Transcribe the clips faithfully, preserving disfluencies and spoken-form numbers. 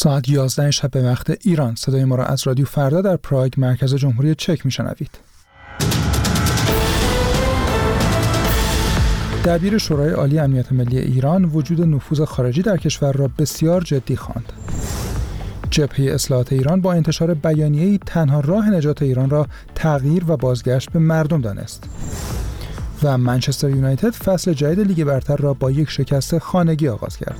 ساعت یازده شب به وقت ایران. صدای ما را از رادیو فردا در پراگ مرکز جمهوری چک میشنوید. دبیر شورای عالی امنیت ملی ایران وجود نفوذ خارجی در کشور را بسیار جدی خواند. جبهه اصلاحات ایران با انتشار بیانیه‌ای تنها راه نجات ایران را تغییر و بازگشت به مردم دانست. و منچستر یونایتد فصل جدید لیگ برتر را با یک شکست خانگی آغاز کرد.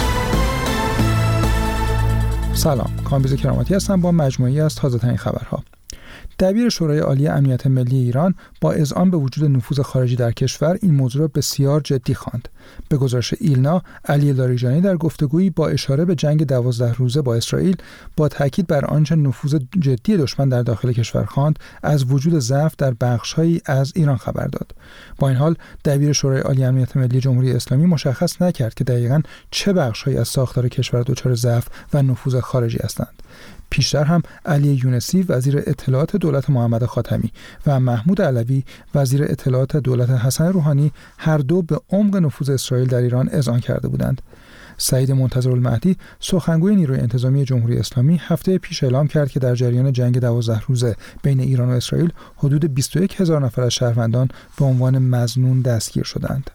سلام، کامبیز کراماتی هستم با مجموعه‌ای از تازه‌ترین خبرها. دبیر شورای عالی امنیت ملی ایران با اذعان به وجود نفوذ خارجی در کشور این موضوع را بسیار جدی خواند. به گزارش ایلنا، علی لاریجانی در گفتگویی با اشاره به جنگ دوازده روزه با اسرائیل با تاکید بر آنچه نفوذ جدی دشمن در داخل کشور خواند، از وجود ضعف در بخش‌هایی از ایران خبر داد. با این حال، دبیر شورای عالی امنیت ملی جمهوری اسلامی مشخص نکرد که دقیقاً چه بخش‌هایی از ساختار کشور دچار ضعف و نفوذ خارجی هستند. پیشتر هم علی یونسی وزیر اطلاعات دولت محمد خاتمی و محمود علوی وزیر اطلاعات دولت حسن روحانی هر دو به عمق نفوذ اسرائیل در ایران اذعان کرده بودند. سعید منتظرالمهدی سخنگوی نیروی انتظامی جمهوری اسلامی هفته پیش اعلام کرد که در جریان جنگ دوازده روزه بین ایران و اسرائیل حدود بیست و یک هزار نفر از شهروندان به عنوان مظنون دستگیر شدند.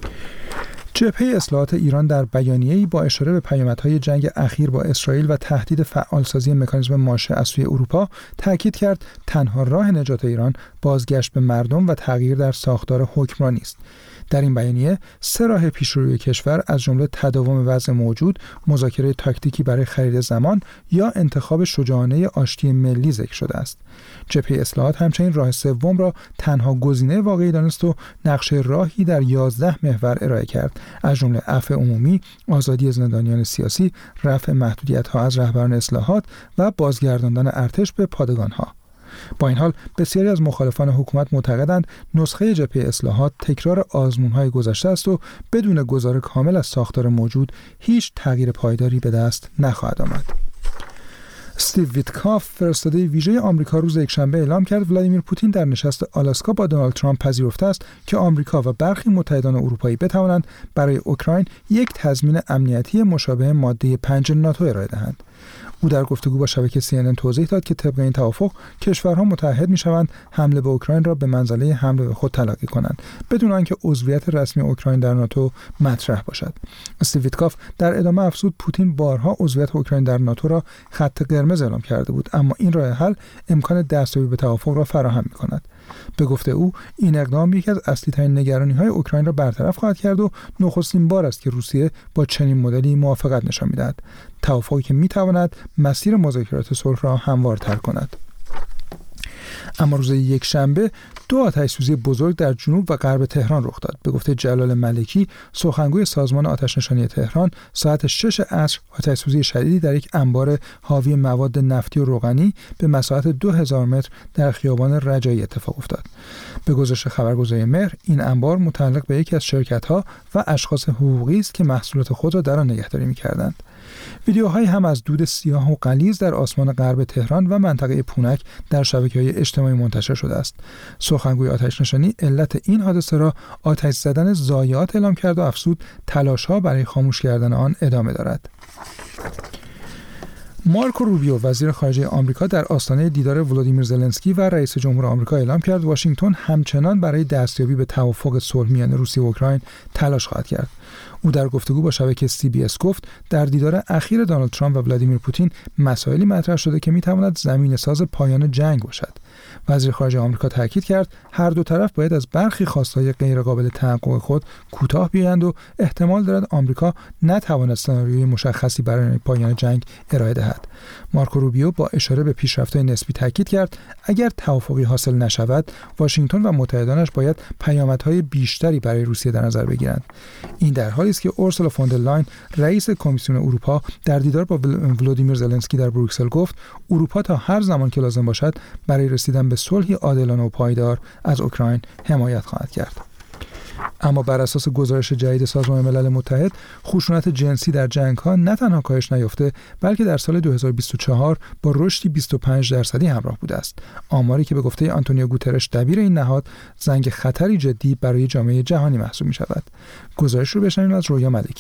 جبهه اصلاحات ایران در بیانیه‌ای با اشاره به پیامدهای جنگ اخیر با اسرائیل و تهدید فعالسازی مکانیزم ماشه از سوی اروپا تاکید کرد تنها راه نجات ایران بازگشت به مردم و تغییر در ساختار حکمرانی است. در این بیانیه سه راه پیشروی کشور از جمله تداوم وضع موجود، مذاکره تاکتیکی برای خرید زمان یا انتخاب شجاعانه آشتی ملی ذکر شده است. جبهه اصلاحات همچنین راه سوم را تنها گزینه واقعی دانست و نقشه راهی در یازده محور ارائه کرد، از جمله عفو عمومی، آزادی زندانیان سیاسی، رفع محدودیت‌ها از رهبران اصلاحات و بازگرداندن ارتش به پادگان‌ها. با این حال بسیاری از مخالفان حکومت معتقدند نسخه جبهه اصلاحات تکرار آزمون‌های گذشته است و بدون گزار کامل از ساختار موجود هیچ تغییر پایداری به دست نخواهد آمد. استیو ویتکاف فرستاده ویژه آمریکا روز یکشنبه اعلام کرد ولادیمیر پوتین در نشست آلاسکا با دونالد ترامپ پذیرفته است که آمریکا و برخی متحدان اروپایی بتوانند برای اوکراین یک تضمین امنیتی مشابه ماده پنج ناتو ارائه دهند. او در گفتگو با شبکه سی ان ان توضیح داد که طبق این توافق کشورها متحد می‌شوند حمله به اوکراین را به منزله حمله به خود تلقی کنند بدون آنکه عضویت رسمی اوکراین در ناتو مطرح باشد. استیو ویتکاف در ادامه افزود پوتین بارها عضویت اوکراین در ناتو را خط قرمز اعلام کرده بود، اما این راه حل امکان دستیابی به توافق را فراهم می‌کند. به گفته او این اقدام یکی از اصلی‌ترین نگرانی‌های اوکراین را برطرف خواهد کرد و نخستین بار است که روسیه با چنین مدلی موافقت نشان می‌دهد، توافقی که می‌تواند مسیر مذاکرات صلح را هموارتر کند. اما روز یکشنبه دو آتش‌سوزی بزرگ در جنوب و غرب تهران رخ داد. به گفته جلال ملکی سخنگوی سازمان آتش‌نشانی تهران، ساعت شش عصر آتش‌سوزی شدیدی در یک انبار حاوی مواد نفتی و روغنی به مساحت دو هزار متر در خیابان رجایی اتفاق افتاد. به گزارش خبرگزاری مهر، این انبار متعلق به یکی از شرکت‌ها و اشخاص حقوقی است که محصولات خود را در آن نگهداری می‌کردند. ویدیوهایی هم از دود سیاه و غلیظ در آسمان غرب تهران و منطقه پونک در شبکه‌های اجتماعی منتشر شده است. سخنگوی آتش‌نشانی علت این حادثه را آتش زدن ضایعات اعلام کرد و افزود تلاش‌ها برای خاموش کردن آن ادامه دارد. مارکو روبیو وزیر خارجه آمریکا در آستانه دیدار ولادیمیر زلنسکی و رئیس جمهور آمریکا اعلام کرد واشنگتن همچنان برای دستیابی به توافق صلح میان روسیه و اوکراین تلاش خواهد کرد. او در گفتگو با شبکه سی بی اس گفت در دیدار اخیر دونالد ترامپ و ولادیمیر پوتین مسائلی مطرح شده که میتواند زمینه‌ساز پایان جنگ باشد. وزیر خارجه آمریکا تاکید کرد هر دو طرف باید از برخی خواستهای غیرقابل تحقق خود کوتاه بیایند و احتمال دارد آمریکا نتواند سناریوی مشخصی برای پایان جنگ ارائه دهد. مارکو روبیو با اشاره به پیشرفت‌های نسبی تاکید کرد اگر توافقی حاصل نشود واشنگتن و متحدانش باید پیامدهای بیشتری برای روسیه در نظر بگیرند. این در حالی است که اورسولا فون در لاین رئیس کمیسیون اروپا در دیدار با ولادیمیر زلنسکی در بروکسل گفت اروپا تا هر زمان که لازم باشد برای رسیدن به صلحی عادلانه و پایدار از اوکراین حمایت خواهد کرد. اما بر اساس گزارش جدید سازمان ملل متحد خشونت جنسی در جنگ‌ها نه تنها کاهش نیافته بلکه در سال دو هزار و بیست و چهار با رشدی بیست و پنج درصدی همراه بوده است. آماری که به گفته آنتونیو گوترش دبیر این نهاد زنگ خطری جدی برای جامعه جهانی محسوب می‌شود. گزارش رو بشنویم از رویا ملکی.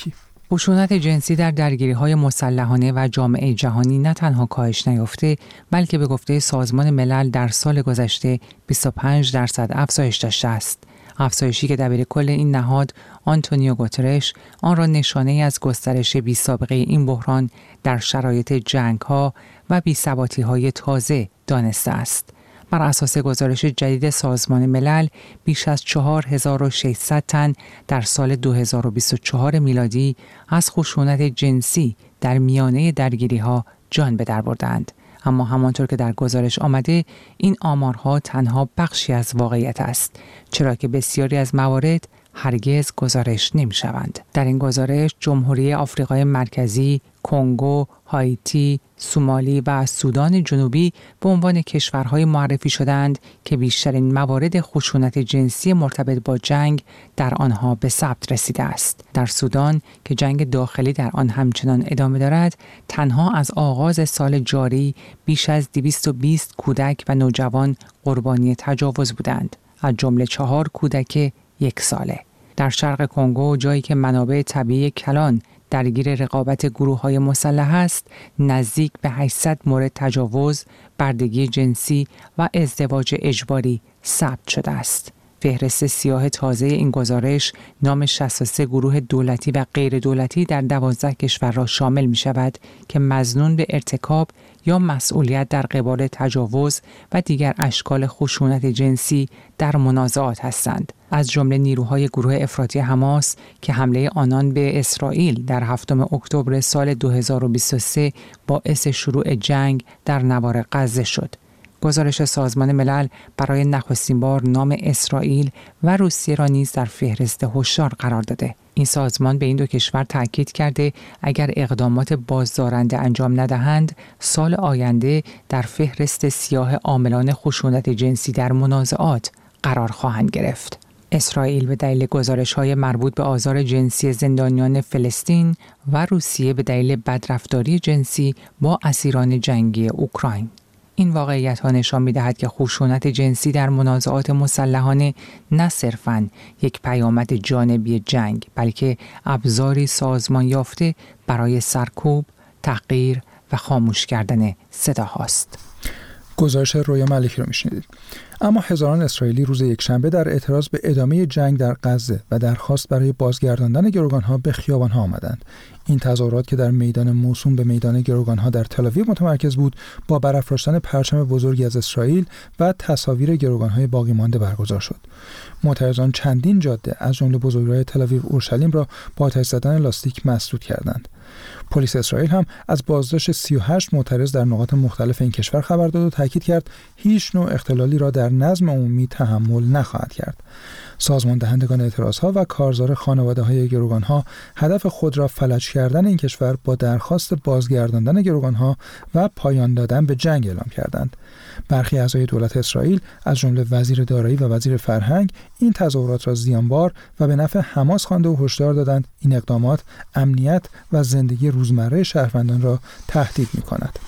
خشونت جنسی در درگیری‌های مسلحانه و جامعه جهانی نه تنها کاهش نیافته، بلکه به گفته سازمان ملل در سال گذشته بیست و پنج درصد افزایش داشته است. افزایشی که دبیرکل این نهاد آنتونیو گوترش آن را نشانه‌ای از گسترش بی‌سابقه این بحران در شرایط جنگ‌ها و بی‌ثباتی‌های تازه دانسته است. بر اساس گزارش جدید سازمان ملل، بیش از چهار هزار و ششصد تن در سال دو هزار و بیست و چهار میلادی از خشونت جنسی در میانه درگیری‌ها جان به در بردند. اما همانطور که در گزارش آمده، این آمارها تنها بخشی از واقعیت است، چرا که بسیاری از موارد هرگز گزارش نمی‌شوند. در این گزارش جمهوری آفریقای مرکزی، کنگو، هایتی، سومالی و سودان جنوبی به عنوان کشورهای معرفی شدند که بیشترین موارد خشونت جنسی مرتبط با جنگ در آنها به ثبت رسیده است. در سودان که جنگ داخلی در آن همچنان ادامه دارد، تنها از آغاز سال جاری بیش از دویست و بیست کودک و نوجوان قربانی تجاوز بودند، از جمله چهار کودک یک ساله. در شرق کنگو، جایی که منابع طبیعی کلان درگیر رقابت گروه‌های مسلح است، نزدیک به هشتصد مورد تجاوز، بردگی جنسی و ازدواج اجباری ثبت شده است. فهرست سیاه تازه این گزارش نام شصت و سه گروه دولتی و غیر دولتی در دوازده کشور را شامل می شود که مظنون به ارتکاب یا مسئولیت در قبال تجاوز و دیگر اشکال خشونت جنسی در منازعات هستند، از جمله نیروهای گروه افراطی حماس که حمله آنان به اسرائیل در هفتم اکتبر سال دو هزار و بیست و سه باعث شروع جنگ در نوار غزه شد. گزارش سازمان ملل برای نخستین بار نام اسرائیل و روسیه را نیز در فهرست هشدار قرار داده. این سازمان به این دو کشور تاکید کرده اگر اقدامات بازدارنده انجام ندهند، سال آینده در فهرست سیاه عاملان خشونت جنسی در منازعات قرار خواهند گرفت. اسرائیل به دلیل گزارش‌های مربوط به آزار جنسی زندانیان فلسطین و روسیه به دلیل بدرفتاری جنسی با اسیران جنگی اوکراین. این واقعیت ها نشان می دهد که خشونت جنسی در منازعات مسلحانه نه صرفاً یک پیامد جانبی جنگ، بلکه ابزاری سازمان یافته برای سرکوب، تحقیر و خاموش کردن صداهاست. گزارش رویا ملکی رو میشنیدید. اما هزاران اسرائیلی روز یکشنبه در اعتراض به ادامه جنگ در غزه و درخواست برای بازگرداندن گروگان‌ها به خیابان‌ها آمدند. این تظاهرات که در میدان موسوم به میدان گروگان‌ها در تل‌آویو متمرکز بود، با برافراشتن پرچم بزرگی از اسرائیل و تصاویر گروگان‌های باقی مانده برگزار شد. معترضان چندین جاده از جمله بزرگراه تل‌آویو اورشلیم را با آتش زدن لاستیک مسدود کردند. پلیس اسرائیل هم از بازداشت سی و هشت معترض در نقاط مختلف این کشور خبر داد و تاکید کرد هیچ نوع اختلالی را در نظم عمومی تحمل نخواهد کرد. سازمان دهندگان اعتراضها و کارزار خانواده‌های گروگان‌ها هدف خود را فلج کردن این کشور با درخواست بازگرداندن گروگان‌ها و پایان دادن به جنگ اعلام کردند. برخی اعضای دولت اسرائیل از جمله وزیر دارایی و وزیر فرهنگ این تظاهرات را زیانبار و به نفع حماس خوانده و هشدار دادند این اقدامات امنیت و زندگی روزمره شهروندان را تهدید می‌کند.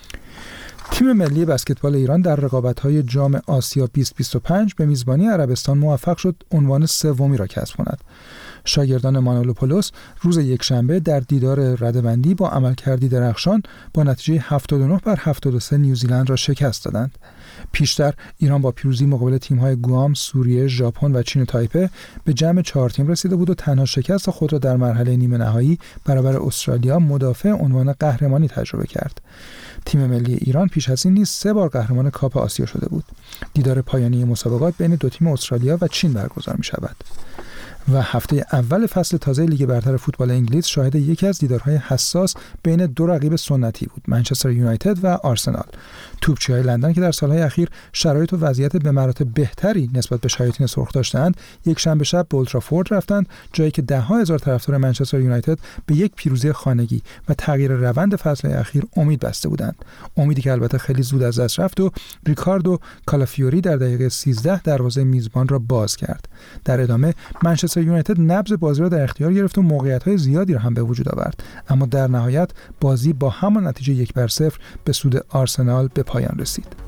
تیم ملی بسکتبال ایران در رقابت‌های جام آسیا بیست بیست و پنج به میزبانی عربستان موفق شد عنوان سومی را کسب کند. شاگردان مانولوپولوس روز یکشنبه در دیدار رده‌بندی با عملکردی درخشان با نتیجه هفتاد و نه بر هفتاد و سه نیوزیلند را شکست دادند. پیشتر ایران با پیروزی مقابل تیم‌های گوام، سوریه، ژاپن و چین و تایپه به جمع چهار تیم رسیده بود و تنها شکست خود را در مرحله نیمه نهایی برابر استرالیا مدافع عنوان قهرمانی تجربه کرد. تیم ملی ایران پیش از این نیز سه بار قهرمان کاپ آسیا شده بود. دیدار پایانی مسابقات بین دو تیم استرالیا و چین برگزار می شود. و هفته اول فصل تازه لیگ برتر فوتبال انگلیس شاهد یکی از دیدارهای حساس بین دو رقیب سنتی بود، منچستر یونایتد و آرسنال. توپچی‌های لندن که در سالهای اخیر شرایط و وضعیت به مراتب بهتری نسبت به شیاطین سرخ داشتند، یک شنبه شب به اولترافورد رفتند، جایی که ده ها هزار طرفدار منچستر یونایتد به یک پیروزی خانگی و تغییر روند فصل اخیر امید بسته بودند. امیدی که البته خیلی زود از دست رفت و ریکاردو کالافیوری در دقیقه سیزده دروازه میزبان را باز کرد. در ادامه منچستر یونایتد نبض بازی را در اختیار گرفت و موقعیت‌های زیادی را هم به وجود آورد، اما در نهایت بازی با همان نتیجه یک بر صفر به سود آرسنال به پایان رسید.